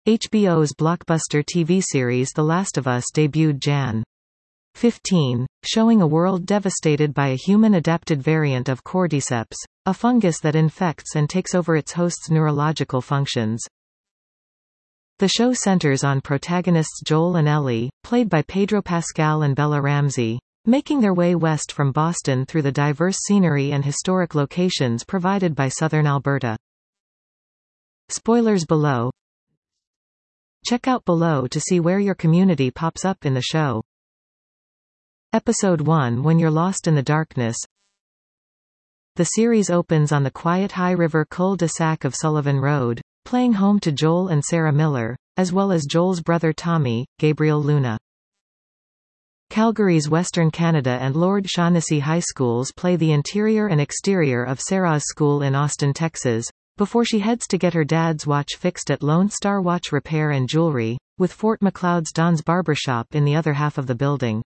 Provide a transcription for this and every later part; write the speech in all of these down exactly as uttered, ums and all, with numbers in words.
H B O's blockbuster T V series The Last of Us debuted January fifteenth, showing a world devastated by a human-adapted variant of cordyceps, a fungus that infects and takes over its host's neurological functions. The show centers on protagonists Joel and Ellie, played by Pedro Pascal and Bella Ramsey, making their way west from Boston through the diverse scenery and historic locations provided by southern Alberta. Spoilers below. Check out below to see where your community pops up in the show. Episode one When You're Lost in the Darkness. The series opens on the quiet High River cul-de-sac of Sullivan Road, playing home to Joel and Sarah Miller, as well as Joel's brother Tommy, Gabriel Luna. Calgary's Western Canada and Lord Shaughnessy High Schools play the interior and exterior of Sarah's school in Austin, Texas, before she heads to get her dad's watch fixed at Lone Star Watch Repair and Jewelry, with Fort Macleod's Don's Barbershop in the other half of the building.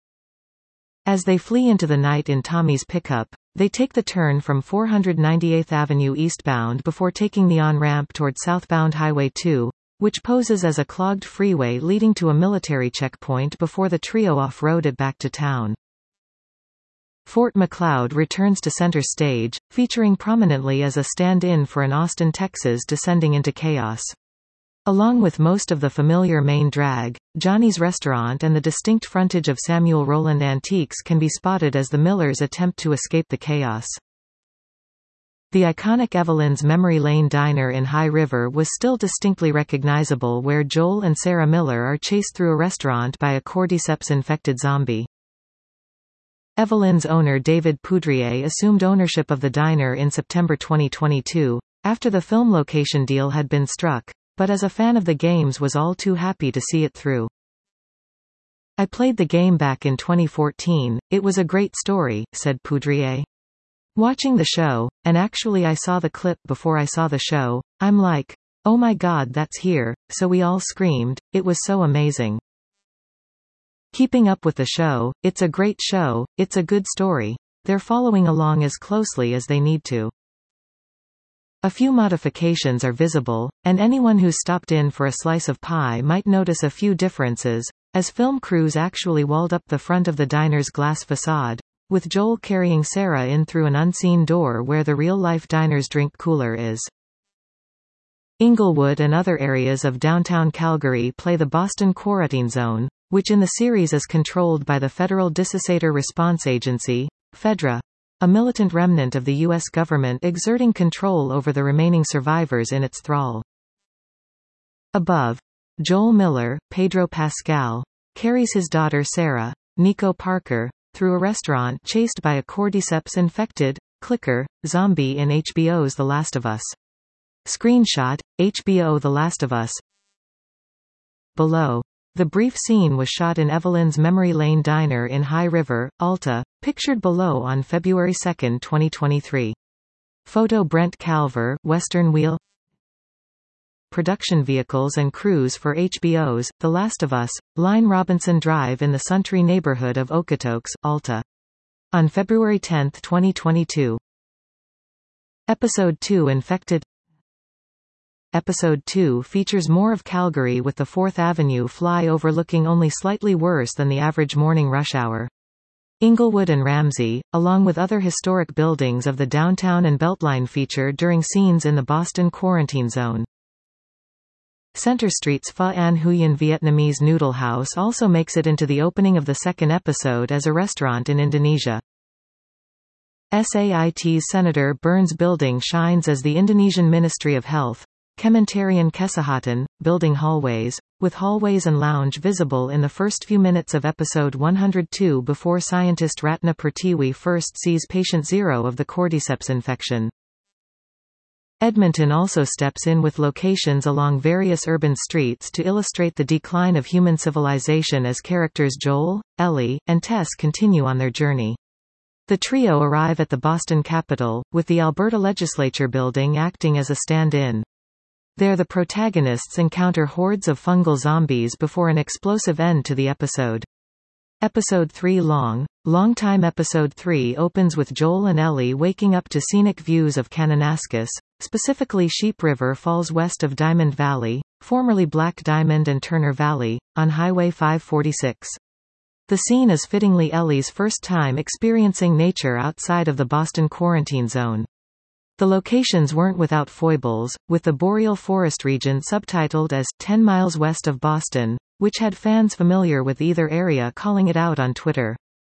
As they flee into the night in Tommy's pickup, they take the turn from four ninety-eighth Avenue eastbound before taking the on-ramp toward southbound Highway two, which poses as a clogged freeway leading to a military checkpoint before the trio off-road it back to town. Fort Macleod returns to center stage, featuring prominently as a stand-in for an Austin, Texas descending into chaos. Along with most of the familiar main drag, Johnny's Restaurant and the distinct frontage of Samuel Rowland Antiques can be spotted as the Millers attempt to escape the chaos. The iconic Evelyn's Memory Lane Diner in High River was still distinctly recognizable, where Joel and Sarah Miller are chased through a restaurant by a cordyceps-infected zombie. Evelyn's owner David Poudrier assumed ownership of the diner in September twenty twenty-two, after the film location deal had been struck, but as a fan of the games was all too happy to see it through. "I played the game back in twenty fourteen, it was a great story," said Poudrier. "Watching the show, and actually I saw the clip before I saw the show, I'm like, oh my god, that's here," so we all screamed, it was so amazing. Keeping up with the show, it's a great show, it's a good story. They're following along as closely as they need to. A few modifications are visible, and anyone who's stopped in for a slice of pie might notice a few differences, as film crews actually walled up the front of the diner's glass facade, with Joel carrying Sarah in through an unseen door where the real-life diner's drink cooler is. Inglewood and other areas of downtown Calgary play the Boston Quarantine Zone, which in the series is controlled by the Federal Disaster Response Agency, FEDRA, a militant remnant of the U S government exerting control over the remaining survivors in its thrall. Above, Joel Miller, Pedro Pascal, carries his daughter Sarah, Nico Parker, through a restaurant chased by a cordyceps-infected, clicker, zombie in H B O's The Last of Us. Screenshot, H B O The Last of Us. Below. The brief scene was shot in Evelyn's Memory Lane Diner in High River, Alta, pictured below on February second twenty twenty-three. Photo Brent Calver, Western Wheel. Production vehicles and crews for H B O's The Last of Us, line Robinson Drive in the Suntree neighborhood of Okotoks, Alta. On February tenth twenty twenty-two. Episode two Infected. Episode two features more of Calgary with the fourth Avenue flyover looking only slightly worse than the average morning rush hour. Inglewood and Ramsey, along with other historic buildings of the downtown and Beltline, feature during scenes in the Boston Quarantine Zone. Center Street's Pho An Huyen Vietnamese Noodle House also makes it into the opening of the second episode as a restaurant in Indonesia. SAIT's Senator Burns Building shines as the Indonesian Ministry of Health, Kementerian Kesehatan, building hallways, with hallways and lounge visible in the first few minutes of episode one hundred two before scientist Ratna Pertiwi first sees patient zero of the cordyceps infection. Edmonton also steps in with locations along various urban streets to illustrate the decline of human civilization as characters Joel, Ellie, and Tess continue on their journey. The trio arrive at the Boston Capitol, with the Alberta Legislature building acting as a stand-in. There the protagonists encounter hordes of fungal zombies before an explosive end to the episode. Episode three Long, Long Time Episode three opens with Joel and Ellie waking up to scenic views of Kananaskis, Specifically, Sheep River falls west of Diamond Valley, formerly Black Diamond and Turner Valley, on Highway five forty-six. The scene is fittingly Ellie's first time experiencing nature outside of the Boston quarantine zone. The locations weren't without foibles, with the boreal forest region subtitled as ten miles west of Boston, which had fans familiar with either area calling it out on Twitter.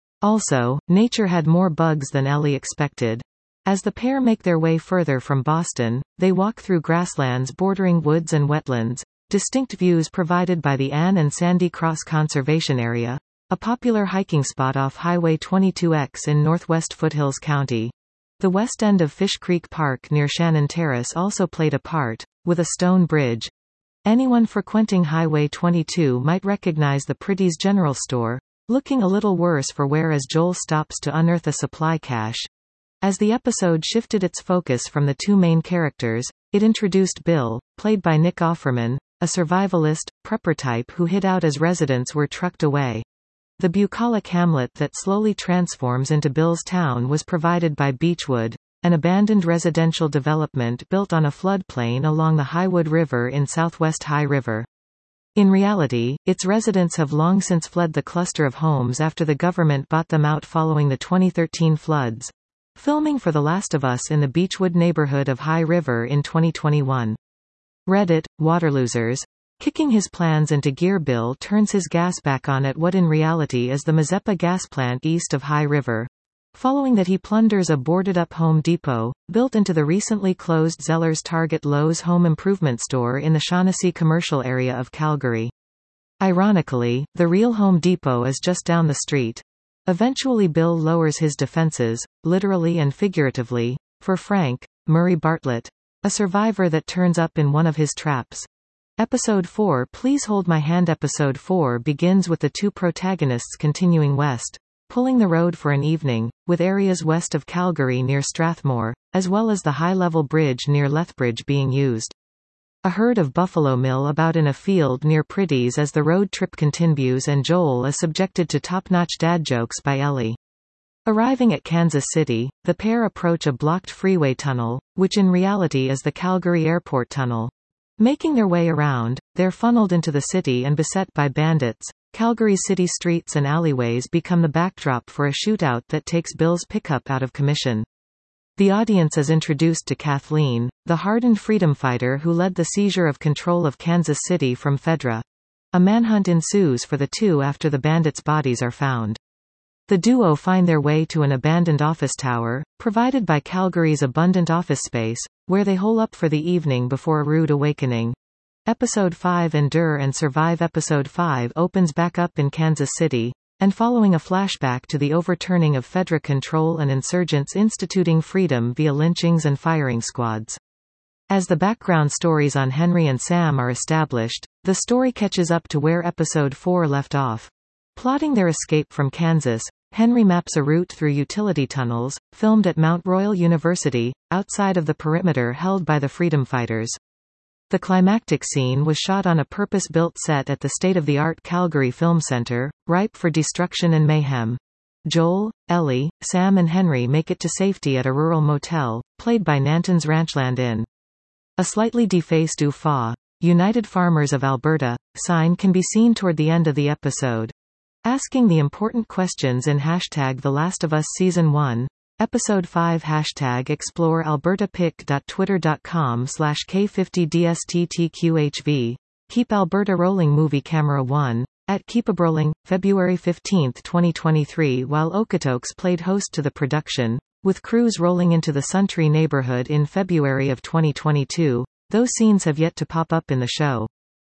Also, nature had more bugs than Ellie expected. As the pair make their way further from Boston, they walk through grasslands bordering woods and wetlands, distinct views provided by the Anne and Sandy Cross Conservation Area, a popular hiking spot off Highway twenty-two X in northwest Foothills County. The west end of Fish Creek Park near Shannon Terrace also played a part, with a stone bridge. Anyone frequenting Highway twenty-two might recognize the Pretty's General Store, looking a little worse for wear as Joel stops to unearth a supply cache. As the episode shifted its focus from the two main characters, it introduced Bill, played by Nick Offerman, a survivalist, prepper type who hid out as residents were trucked away. The bucolic hamlet that slowly transforms into Bill's town was provided by Beechwood, an abandoned residential development built on a floodplain along the Highwood River in southwest High River. In reality, its residents have long since fled the cluster of homes after the government bought them out following the twenty thirteen floods. Filming for The Last of Us in the Beechwood neighborhood of High River in twenty twenty-one. Reddit, Waterlosers. Kicking his plans into gear, Bill turns his gas back on at what in reality is the Mazeppa gas plant east of High River. Following that, he plunders a boarded-up Home Depot, built into the recently closed Zellers Target Lowe's home improvement store in the Shaughnessy commercial area of Calgary. Ironically, the real Home Depot is just down the street. Eventually, Bill lowers his defenses, literally and figuratively, for Frank, Murray Bartlett, a survivor that turns up in one of his traps. Episode four Please Hold My Hand. Episode four begins with the two protagonists continuing west, pulling the road for an evening, with areas west of Calgary near Strathmore, as well as the high-level bridge near Lethbridge being used. A herd of buffalo mill about in a field near Pretty's as the road trip continues, and Joel is subjected to top-notch dad jokes by Ellie. Arriving at Kansas City, the pair approach a blocked freeway tunnel, which in reality is the Calgary Airport Tunnel. Making their way around, they're funneled into the city and beset by bandits. Calgary's city streets and alleyways become the backdrop for a shootout that takes Bill's pickup out of commission. The audience is introduced to Kathleen, the hardened freedom fighter who led the seizure of control of Kansas City from Fedra. A manhunt ensues for the two after the bandits' bodies are found. The duo find their way to an abandoned office tower, provided by Calgary's abundant office space, where they hole up for the evening before a rude awakening. Episode five Endure and Survive. Episode five opens back up in Kansas City, and following a flashback to the overturning of Fedra control and insurgents instituting freedom via lynchings and firing squads. As the background stories on Henry and Sam are established, the story catches up to where Episode four left off. Plotting their escape from Kansas, Henry maps a route through utility tunnels, filmed at Mount Royal University, outside of the perimeter held by the freedom fighters. The climactic scene was shot on a purpose-built set at the state-of-the-art Calgary Film Center, ripe for destruction and mayhem. Joel, Ellie, Sam and Henry make it to safety at a rural motel, played by Nanton's Ranchland Inn. A slightly defaced U F A, United Farmers of Alberta, sign can be seen toward the end of the episode. Asking the important questions in hashtag The Last of Us Season one, Episode five Hashtag explore albertapic dot twitter dot com slash K fifty D S T T Q H V. Keep Alberta Rolling. Movie Camera one, at Keepabrolling, February fifteenth twenty twenty-three. While Okotoks played host to the production, with crews rolling into the Suntree neighborhood in February of twenty twenty-two, those scenes have yet to pop up in the show.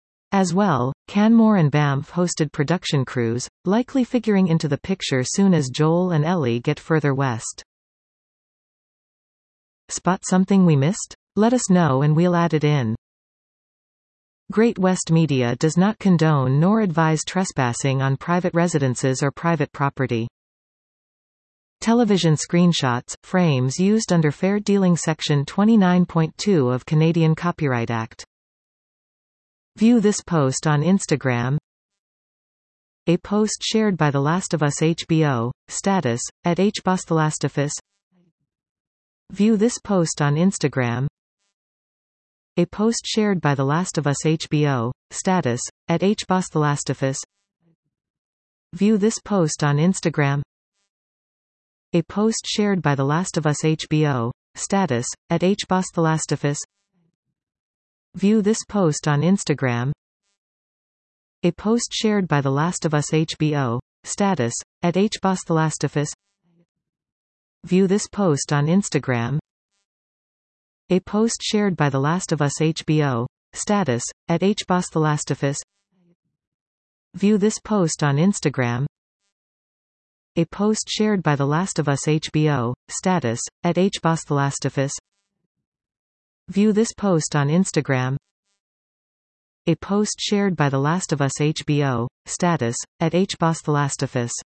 As well, Canmore and Banff hosted production crews, likely figuring into the picture soon as Joel and Ellie get further west. Spot something we missed? Let us know and we'll add it in. Great West Media does not condone nor advise trespassing on private residences or private property. Television screenshots, frames used under Fair Dealing Section twenty-nine point two of Canadian Copyright Act. View this post on Instagram. A post shared by The Last of Us H B O, status, at HBOSTheLastofUs. View this post on Instagram. A post shared by The Last of Us H B O. Status, at hbossthelastifus. View this post on Instagram. A post shared by The Last of Us H B O. Status, at hbossthelastifus. View this post on Instagram. A post shared by The Last of Us H B O. Status, at hbossthelastifus. View this post on Instagram. A post shared by The Last of Us H B O. Status, at hbossthelastifus. View this post on Instagram. A post shared by The Last of Us H B O. Status, at hbossthelastifus. View this post on Instagram. A post shared by The Last of Us H B O. Status, at hbossthelastifus.